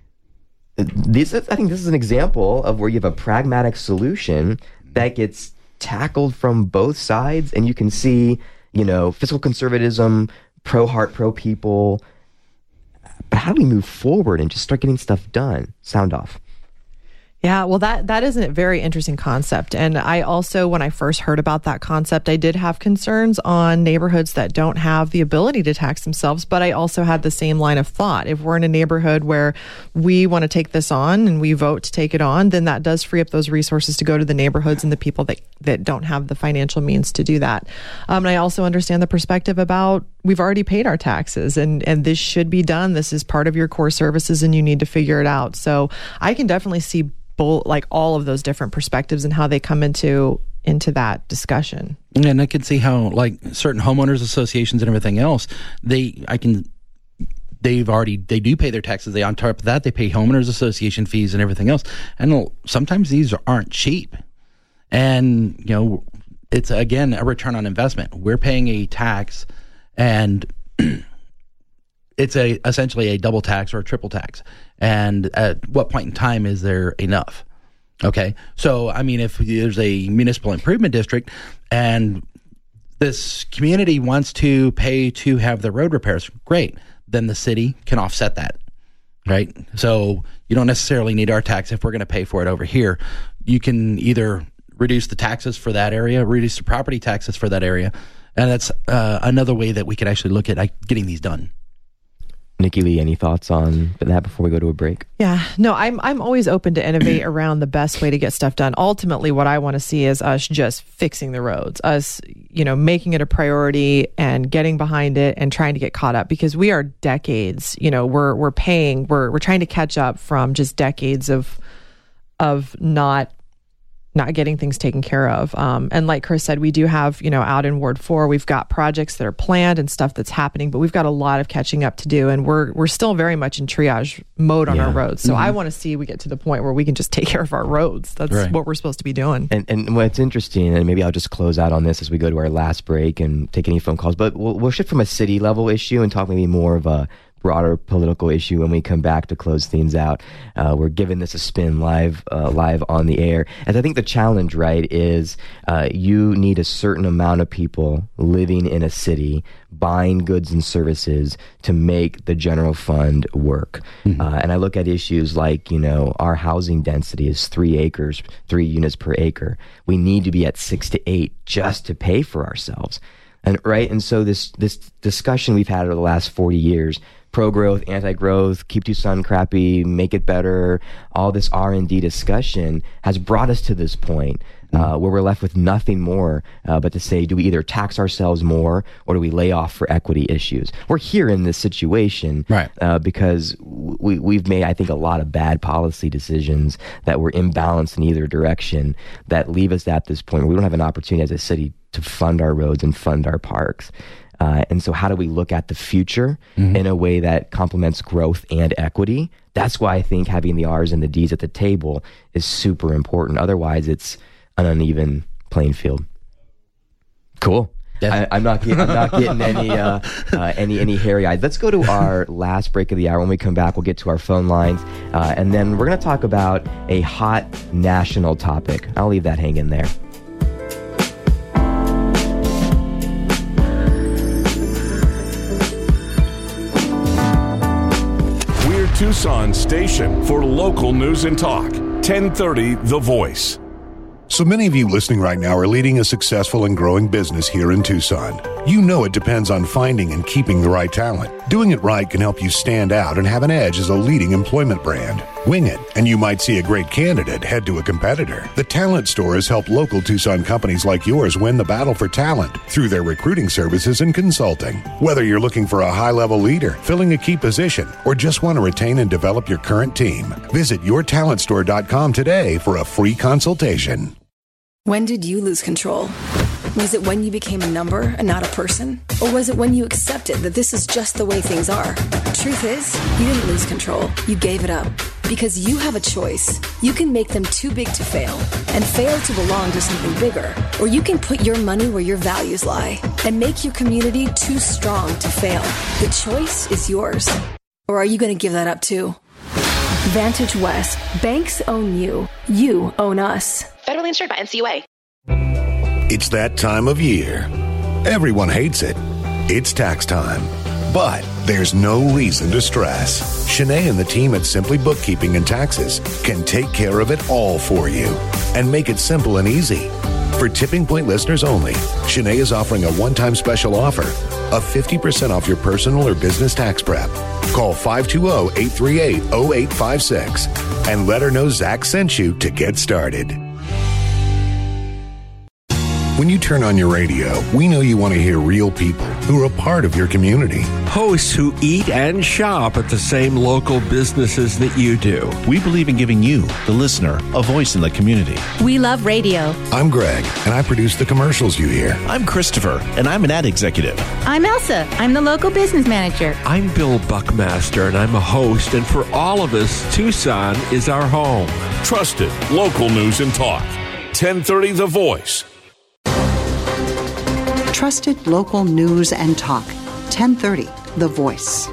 This is, I think this is an example of where you have a pragmatic solution that gets tackled from both sides, and you can see, you know, fiscal conservatism, pro heart, pro people. But how do we move forward and just start getting stuff done? Sound off. Yeah, well, that that is a very interesting concept. And I also, when I first heard about that concept, I did have concerns on neighborhoods that don't have the ability to tax themselves. But I also had the same line of thought. If we're in a neighborhood where we want to take this on and we vote to take it on, then that does free up those resources to go to the neighborhoods and the people that, that don't have the financial means to do that. Um, and I also understand the perspective about we've already paid our taxes and, and this should be done. This is part of your core services and you need to figure it out. So I can definitely see like all of those different perspectives and how they come into into that discussion. And I can see how like certain homeowners associations and everything else, they I can they've already they do pay their taxes. They on top of that they pay homeowners association fees and everything else. And sometimes these aren't cheap. And you know, it's again a return on investment. We're paying a tax and it's a essentially a double tax or a triple tax. And at what point in time is there enough? Okay. So, I mean, if there's a municipal improvement district and this community wants to pay to have the road repairs, great. then the city can offset that, right? So you don't necessarily need our tax if we're going to pay for it over here. You can either reduce the taxes for that area, reduce the property taxes for that area, and that's uh, another way that we could actually look at like, getting these done. Nikki Lee, any thoughts on that before we go to a break? Yeah, no, I'm I'm always open to innovate around the best way to get stuff done. Ultimately, what I want to see is us just fixing the roads, us, you know, making it a priority and getting behind it and trying to get caught up, because we are decades, you know, we're we're paying, we're we're trying to catch up from just decades of of not not getting things taken care of. Um, and like Chris said, we do have, you know, out in Ward four, we've got projects that are planned and stuff that's happening, but we've got a lot of catching up to do. And we're we're still very much in triage mode on Yeah. our roads. So Mhm. I want to see we get to the point where we can just take care of our roads. That's Right. what we're supposed to be doing. And and what's interesting, and maybe I'll just close out on this as we go to our last break and take any phone calls, but we'll, we'll shift from a city level issue and talk maybe more of a broader political issue when we come back to close things out. Uh, we're giving this a spin live, uh, live on the air. And I think the challenge, right, is uh, you need a certain amount of people living in a city, buying goods and services to make the general fund work. Mm-hmm. Uh, and I look at issues like, you know, our housing density is three acres, three units per acre. We need to be at six to eight just to pay for ourselves. And right. And so this, this discussion we've had over the last forty years, pro-growth, anti-growth, keep Tucson crappy, make it better, all this R and D discussion has brought us to this point uh, where we're left with nothing more uh, but to say, do we either tax ourselves more or do we lay off for equity issues? We're here in this situation right. uh, because we, we've made, I think, a lot of bad policy decisions that were imbalanced in either direction that leave us at this point where we don't have an opportunity as a city to fund our roads and fund our parks. Uh, and so how do we look at the future mm-hmm. in a way that complements growth and equity? That's why I think having the R's and the D's at the table is super important. Otherwise, it's an uneven playing field. Cool. I, I'm not getting, I'm not getting any uh, uh, any any hairy eyes. Let's go to our last break of the hour. When we come back, we'll get to our phone lines, uh, and then we're going to talk about a hot national topic. I'll leave that hanging there. Tucson station for local news and talk. ten thirty The Voice. So many of you listening right now are leading a successful and growing business here in Tucson. You know it depends on finding and keeping the right talent. Doing it right can help you stand out and have an edge as a leading employment brand. Wing it, and you might see a great candidate head to a competitor. The Talent Store has helped local Tucson companies like yours win the battle for talent through their recruiting services and consulting. Whether you're looking for a high-level leader, filling a key position, or just want to retain and develop your current team, visit your talent store dot com today for a free consultation. When did you lose control? Was it when you became a number and not a person? Or was it when you accepted that this is just the way things are? Truth is, you didn't lose control. You gave it up. Because you have a choice. You can make them too big to fail and fail to belong to something bigger. Or you can put your money where your values lie and make your community too strong to fail. The choice is yours. Or are you going to give that up too? Vantage West. Banks own you. You own us. Federally insured by N C U A. It's that time of year. Everyone hates it. It's tax time. But there's no reason to stress. Shanae and the team at Simply Bookkeeping and Taxes can take care of it all for you and make it simple and easy. For Tipping Point listeners only, Shanae is offering a one-time special offer of fifty percent off your personal or business tax prep. Call five two zero, eight three eight, zero eight five six and let her know Zach sent you to get started. When you turn on your radio, we know you want to hear real people who are a part of your community. Hosts who eat and shop at the same local businesses that you do. We believe in giving you, the listener, a voice in the community. We love radio. I'm Greg, and I produce the commercials you hear. I'm Christopher, and I'm an ad executive. I'm Elsa. I'm the local business manager. I'm Bill Buckmaster, and I'm a host, and for all of us, Tucson is our home. Trusted local news and talk. ten thirty The Voice. Trusted local news and talk. ten thirty The Voice.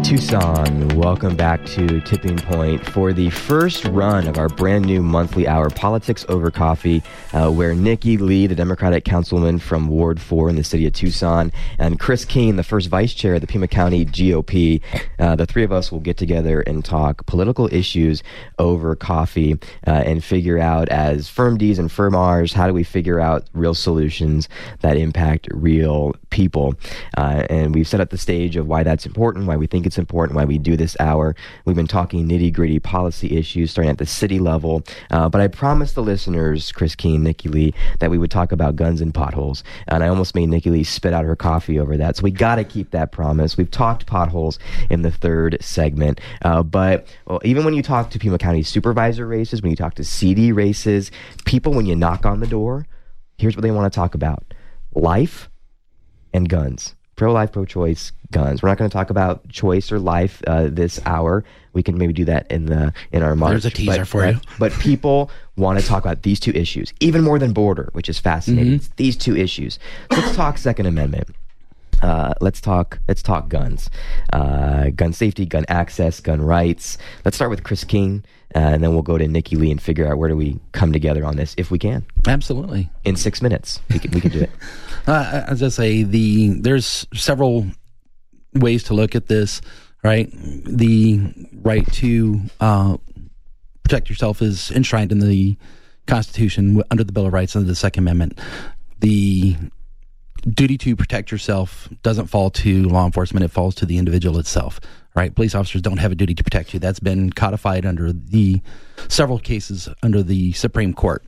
Tucson, welcome back to Tipping Point for the first run of our brand new monthly hour, Politics Over Coffee, uh, where Nikki Lee, the Democratic councilman from Ward four in the city of Tucson, and Chris King, the first vice chair of the Pima County G O P, uh, the three of us will get together and talk political issues over coffee uh, and figure out, as Firm Ds and Firm Rs, how do we figure out real solutions that impact real people. Uh, and we've set up the stage of why that's important, why we think it's important, why we do this hour. We've been talking nitty-gritty policy issues starting at the city level. Uh, but I promised the listeners, Chris King, Nikki Lee, that we would talk about guns and potholes. And I almost made Nikki Lee spit out her coffee over that. So we got to keep that promise. We've talked potholes in the third segment. Uh, but well, even when you talk to Pima County supervisor races, when you talk to C D races, people, when you knock on the door, here's what they want to talk about: life and guns. Pro-life, pro-choice, guns. We're not going to talk about choice or life uh, this hour. We can maybe do that in the in our March. There's a teaser but, for uh, you. But people want to talk about these two issues, even more than border, which is fascinating. Mm-hmm. It's these two issues. So let's talk Second Amendment. Uh, let's talk. Let's talk guns, uh, gun safety, gun access, gun rights. Let's start with Chris King, uh, and then we'll go to Nikki Lee and figure out where do we come together on this, if we can. Absolutely. In six minutes, we can we can do it. Uh, as I say, the there's several ways to look at this, right? The right to uh, protect yourself is enshrined in the Constitution under the Bill of Rights under the Second Amendment. The duty to protect yourself doesn't fall to law enforcement, it falls to the individual itself, right? Police officers don't have a duty to protect you. That's been codified under the several cases under the Supreme Court.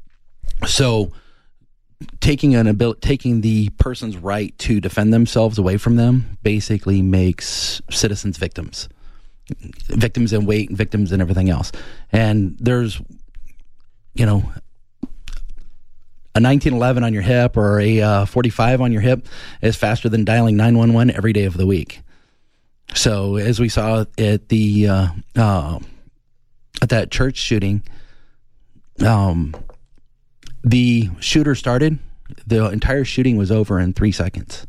So taking an ability, taking the person's right to defend themselves away from them basically makes citizens victims. Victims in weight, victims in everything else. And there's, you know, a nineteen eleven on your hip or a uh, forty-five on your hip is faster than dialing nine one one every day of the week. So as we saw at the uh, uh, at that church shooting, um, the shooter started, the entire shooting was over in three seconds.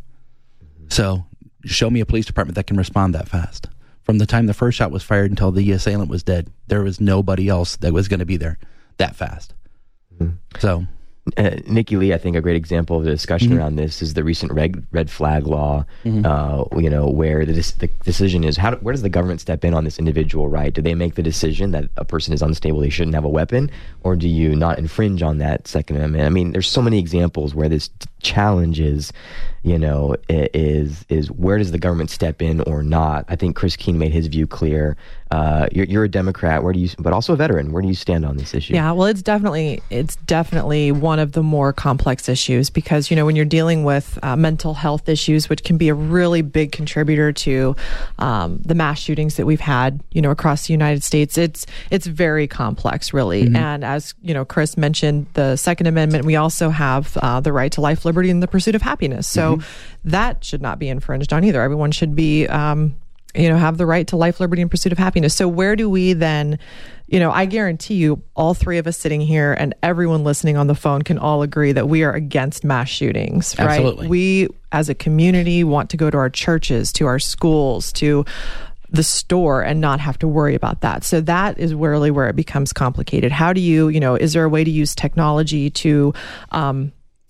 So show me a police department that can respond that fast. From the time the first shot was fired until the assailant was dead, there was nobody else that was going to be there that fast. Mm-hmm. So... Uh, Nikki Lee, I think a great example of the discussion mm-hmm. around this is the recent red, red flag law, mm-hmm. uh, you know, where the, the decision is, how do, where does the government step in on this individual right? Do they make the decision that a person is unstable, they shouldn't have a weapon, or do you not infringe on that Second Amendment? I mean, there's so many examples where this challenge is, you know, is, is where does the government step in or not? I think Chris King made his view clear. Uh, you're, you're a Democrat, where do you, but also a veteran. Where do you stand on this issue? Yeah, well, it's definitely, it's definitely one of the more complex issues because, you know, when you're dealing with uh, mental health issues, which can be a really big contributor to um, the mass shootings that we've had, you know, across the United States, it's, it's very complex, really. Mm-hmm. And as, you know, Chris mentioned, the Second Amendment, we also have uh, the right to life, liberty, and the pursuit of happiness. So mm-hmm. that should not be infringed on either. Everyone should be, um, you know, have the right to life, liberty, and pursuit of happiness. So where do we then, you know, I guarantee you all three of us sitting here and everyone listening on the phone can all agree that we are against mass shootings, right? Absolutely. We, as a community, want to go to our churches, to our schools, to the store and not have to worry about that. So that is really where it becomes complicated. How do you, you know, is there a way to use technology to, um,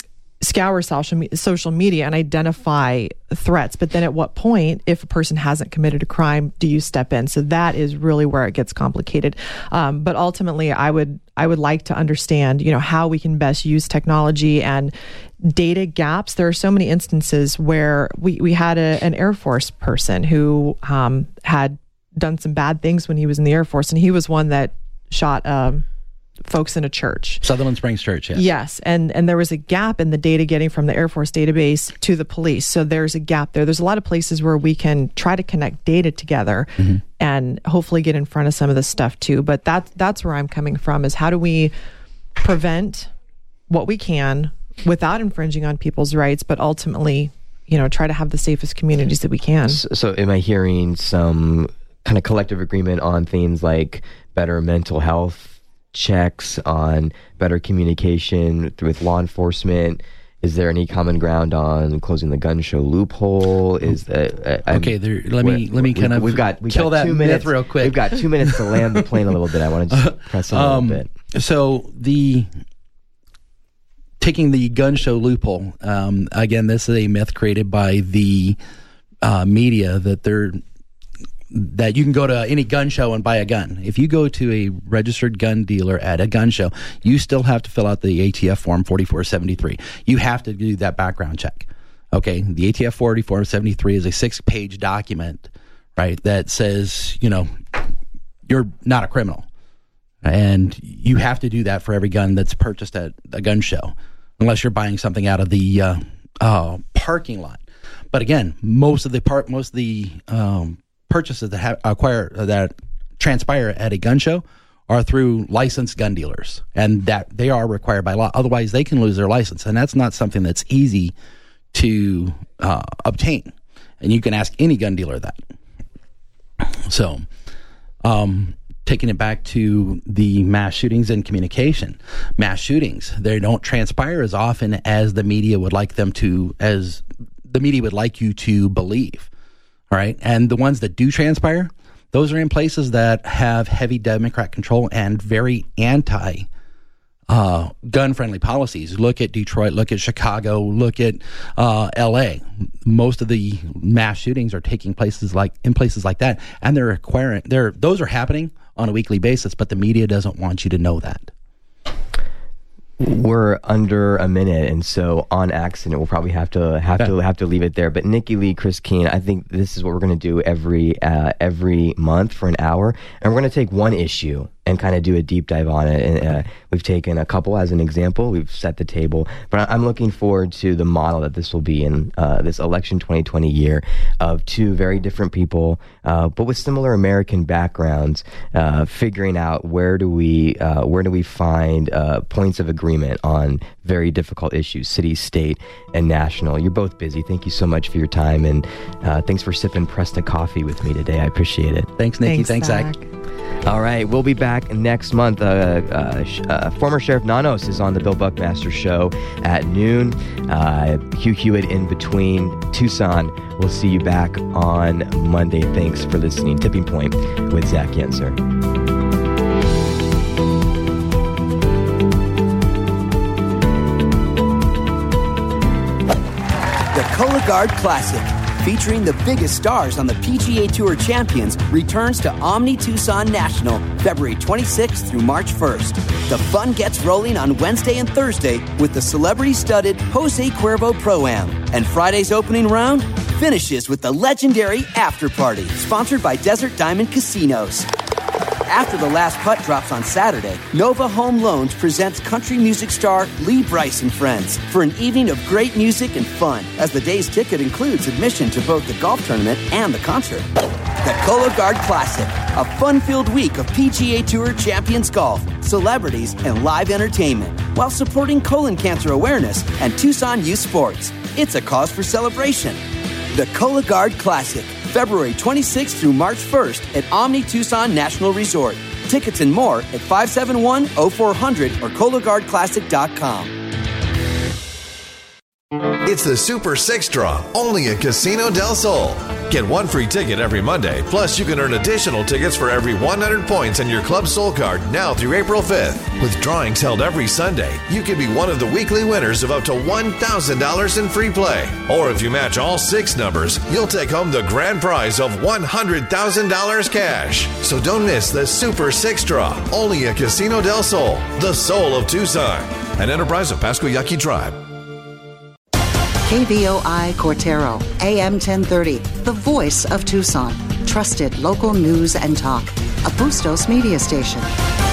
scour social social media and identify threats, but then at what point, if a person hasn't committed a crime, do you step in? So that is really where it gets complicated. Um, but ultimately, I would I would like to understand, you know, how we can best use technology and data gaps. There are so many instances where we we had a, an Air Force person who um, had done some bad things when he was in the Air Force, and he was one that shot um, folks in a church. Sutherland Springs Church, yes. Yes, and and there was a gap in the data getting from the Air Force database to the police. So there's a gap there. There's a lot of places where we can try to connect data together mm-hmm. and hopefully get in front of some of this stuff too. But that, that's where I'm coming from, is how do we prevent what we can without infringing on people's rights, but ultimately, you know, try to have the safest communities that we can. So, so am I hearing some kind of collective agreement on things like better mental health checks, on better communication with law enforcement, Is there any common ground on closing the gun show loophole? Is uh, uh, okay? There, let me let me kind we, of we've got we've kill got that two myth minutes real quick. We've got two minutes to land the plane a little bit. I want to just press on um, a little bit. So the taking the gun show loophole um, again. This is a myth created by the uh, media that they're. That you can go to any gun show and buy a gun. If you go to a registered gun dealer at a gun show, you still have to fill out the A T F form forty-four seventy-three. You have to do that background check. Okay, the A T F forty-four seventy-three is a six-page document, right, that says, you know, you're not a criminal. And you have to do that for every gun that's purchased at a gun show, unless you're buying something out of the uh, uh, parking lot. But again, most of the part, most of the um, purchases that have, acquire that transpire at a gun show are through licensed gun dealers, and that they are required by law. Otherwise, they can lose their license, and that's not something that's easy to uh, obtain. And you can ask any gun dealer that. So, um, taking it back to the mass shootings and communication, mass shootings, they don't transpire as often as the media would like them to, as the media would like you to believe. All right. And the ones that do transpire, those are in places that have heavy Democrat control and very anti uh, gun friendly policies. Look at Detroit, look at Chicago, look at uh, L A. Most of the mass shootings are taking places like in places like that. And they're acquiring they're those are happening on a weekly basis, but the media doesn't want you to know that. We're under a minute, and so on accident, we'll probably have to have yeah. to have to leave it there. But Nikki Lee, Chris Keene, I think this is what we're going to do every uh, every month for an hour, and we're going to take one issue and kind of do a deep dive on it. And uh, we've taken a couple as an example. We've set the table, but I'm looking forward to the model that this will be in uh, this election twenty twenty year of two very different people, uh, but with similar American backgrounds, uh, figuring out where do we uh, where do we find uh, points of agreement on very difficult issues, city, state, and national. You're both busy. Thank you so much for your time, and uh, thanks for sipping Presta coffee with me today. I appreciate it. Thanks, Nikki. Thanks, Zach. Zach. All right, we'll be back next month. Uh, uh, uh, former Sheriff Nanos is on the Bill Buckmaster Show at noon. Uh, Hugh Hewitt in between. Tucson. We'll see you back on Monday. Thanks for listening. Tipping Point with Zach Yenser. The Cologuard Classic, featuring the biggest stars on the P G A Tour champions, returns to Omni Tucson National February twenty-sixth through March first. The fun gets rolling on Wednesday and Thursday with the celebrity-studded Jose Cuervo Pro-Am. And Friday's opening round finishes with the legendary After Party, sponsored by Desert Diamond Casinos. After the last putt drops on Saturday, Nova Home Loans presents country music star Lee Brice and friends for an evening of great music and fun, as the day's ticket includes admission to both the golf tournament and the concert. The Cologuard Classic, a fun-filled week of P G A Tour champions golf, celebrities, and live entertainment, while supporting colon cancer awareness and Tucson youth sports. It's a cause for celebration. The Cologuard Classic, February twenty-sixth through March first at Omni Tucson National Resort. Tickets and more at five seven one, oh four hundred or Cologuard Classic dot com. It's the Super Six Draw, only at Casino del Sol. Get one free ticket every Monday, plus you can earn additional tickets for every one hundred points in your Club Sol card now through April fifth. With drawings held every Sunday, you could be one of the weekly winners of up to one thousand dollars in free play. Or if you match all six numbers, you'll take home the grand prize of one hundred thousand dollars cash. So don't miss the Super Six Draw, only at Casino del Sol, the soul of Tucson. An enterprise of Pasco Yaqui Tribe. K V O I Cortero, A M ten thirty, the voice of Tucson. Trusted local news and talk. A Bustos media station.